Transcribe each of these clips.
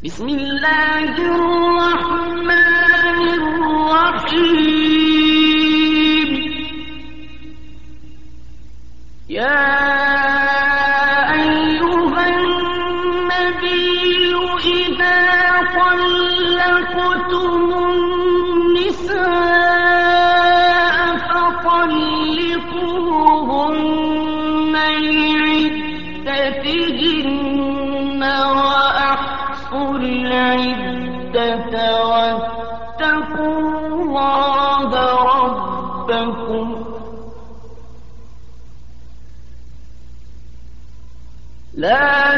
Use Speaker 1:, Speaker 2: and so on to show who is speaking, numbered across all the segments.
Speaker 1: بسم الله الرحمن الرحيم. يا أيها النبي إذا طلقتم النساء فطلقوهن لعدتهن وأحصوا العدة واتقوا الله ربكم لا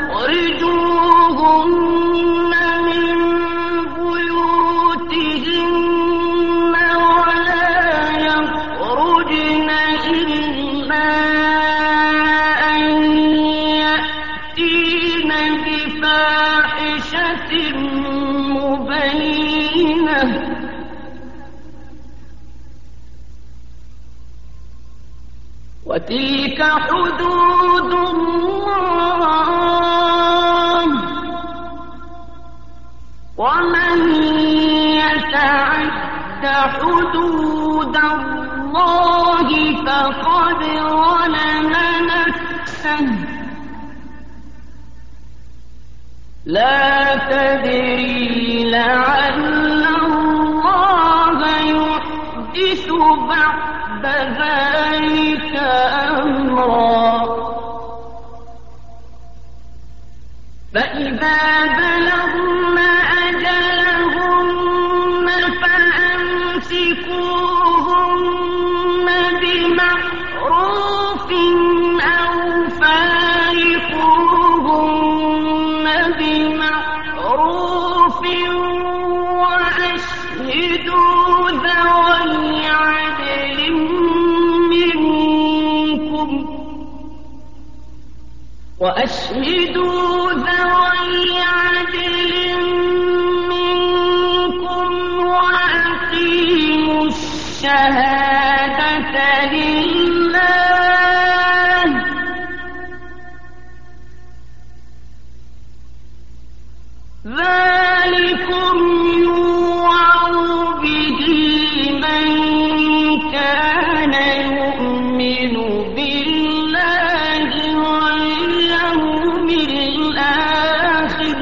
Speaker 1: تخرجوهن من بيوتهن ولا يخرجن إلا أن يأتين بفاحشة مبينة وتلك حدود الله ومن يتعد حدود الله فقد ظلم نفسه لا تدري لعل الله يحدث بعد ذلك أمرا فإذا بلغن أجلهن فأمسكوهن بمعروف أو فارقوهن بمعروف وأشهدوا ذوي عدل منكم وأقيموا الشهادة لله ذلكم يوعظ به من كان يؤمن بالله واليوم الآخر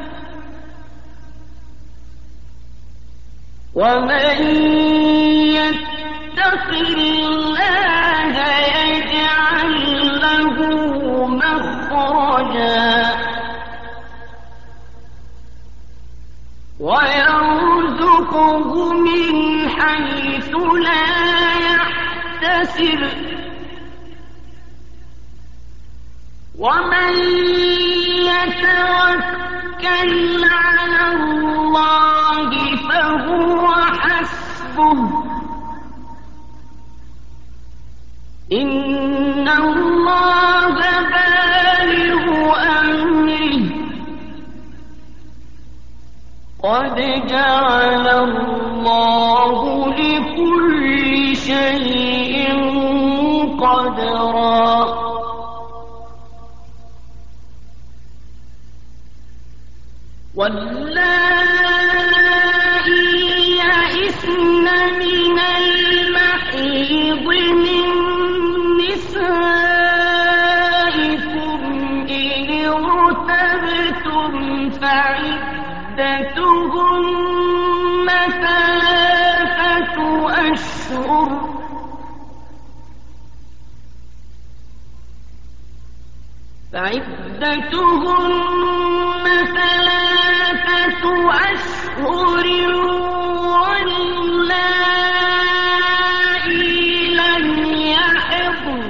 Speaker 1: ومن يتق الله يجعل له مخرجا ويرزقه من حيث لا يحتسب ومن يتوكل على الله فهو حسبه إن الله بالغ أمره قد جعل الله لكل شيء قدرا واللائي يئسن من المحيض من نسائكم إن ارتبتم فعدتهن ثلاثة أشهر واللائي لم يحضن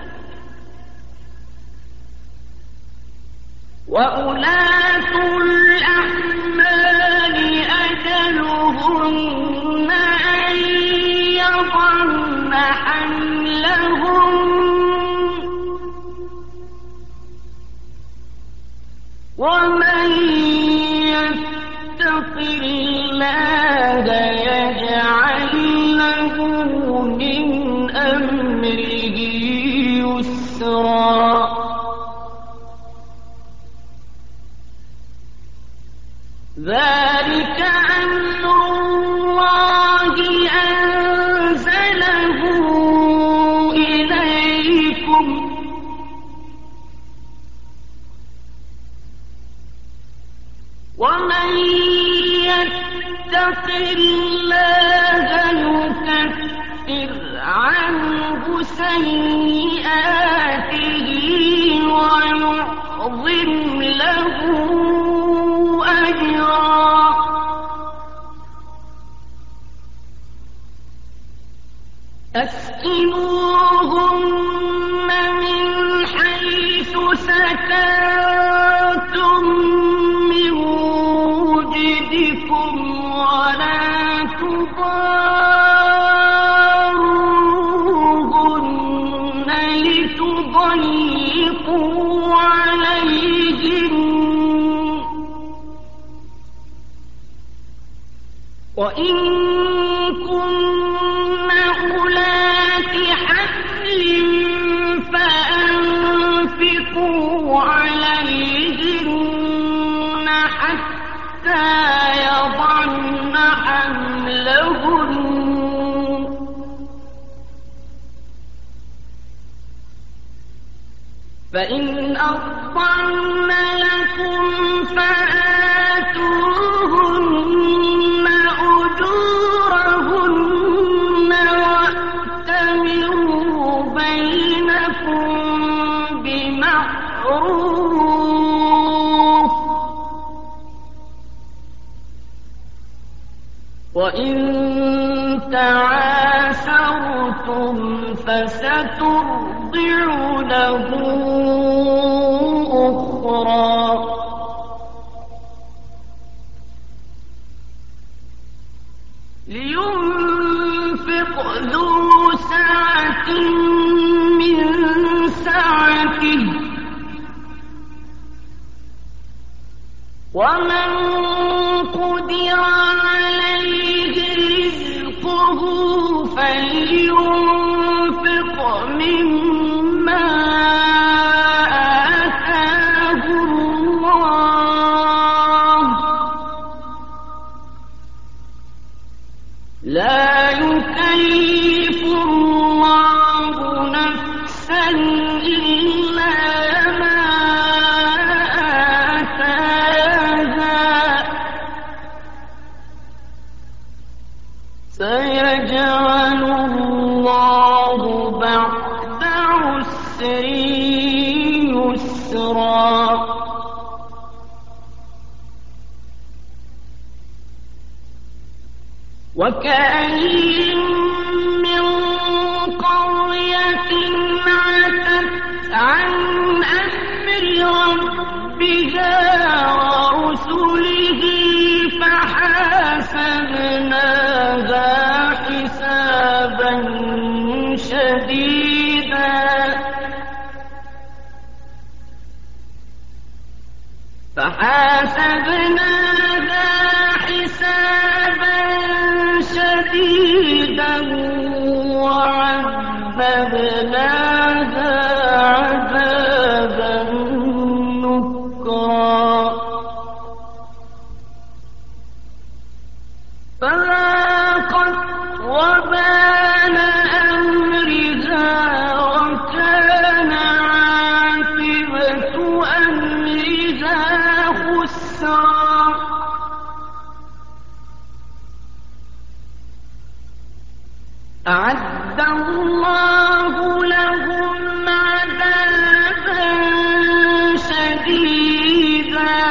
Speaker 1: وأولاة الأحمال أجلهن أن يضعن حملهن ومن يتق الله يجعل له من أمره يسرا ذلك أمر الله أنزله إليكم ومن يتق الله يكفر عنه سيئاته ويعظم له أجرا أسكنوهن من حيث سكنتم من وجدكم ولا تضاروهن لتضيقوا عليهن وإن كن أولات حمل فأنفقوا عليهن حتى يضعن حملهن فإن أرضعن لكم فآتوهن أجورهن وأتمروا بينكم بمعروف وإن تعاسرتم فسترضع له أخرى لينفق ذو سعة من سعته ومن قدر عليه رزقه فلينفق مما آتاه الله لا يكلف الله نفسا إلا ما آتاها سيجعل الله بعد عسر يسرا وكأين من قرية عتت عن أمر ربها ورسله فحاسبناها حسابا شديدا وعذبناها عذابا نكرا فذاقت وبال أمرها وكان عاقبة أمرها خسرا أعد الله لهم عذابا شديدا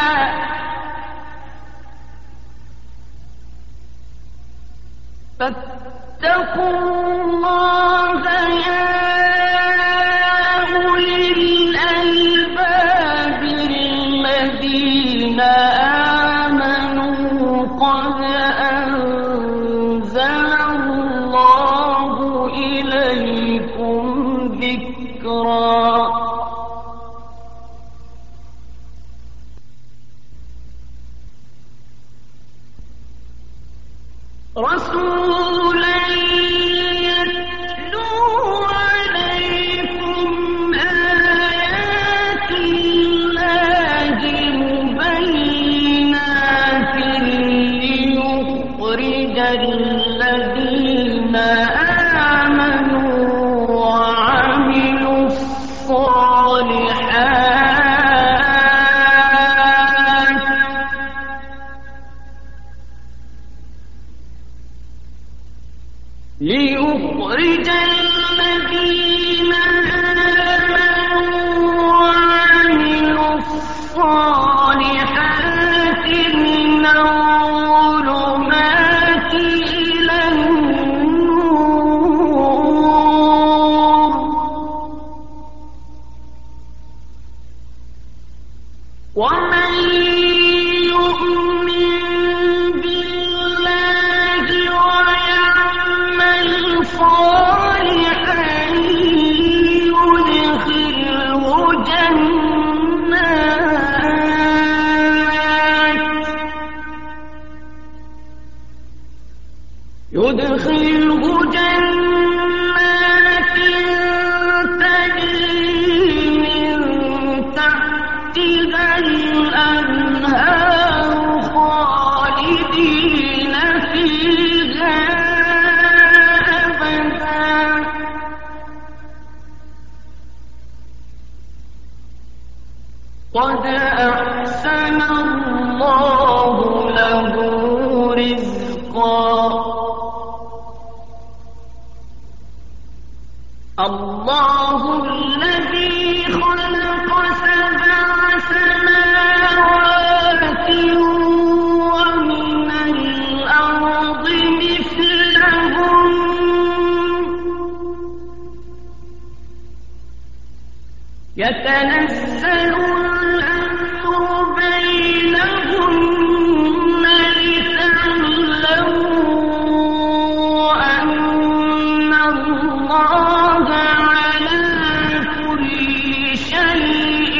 Speaker 1: فاتقوا الله يا أولي الألباب الذين آمنوا قد أنزل الله إليكم ذكرا رسولا يتلو عليكم آيات الله مبينات ليخرج الذين آمنوا وعملوا الصالحات من الظلمات إلى النور ومن يؤمن بالله ويعمل صالحا يدخله جنات تجري من تحتها الأنهار خالدين فيها أبدا قد أحسن الله له رزقا الله الذي خلق سبع سماوات ومن الأرض مثلهم يتنزل الأمر بينهن لتعلموا أن الله على كل شيء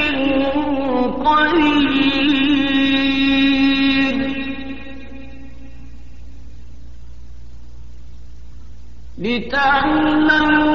Speaker 1: قدير لتعلموا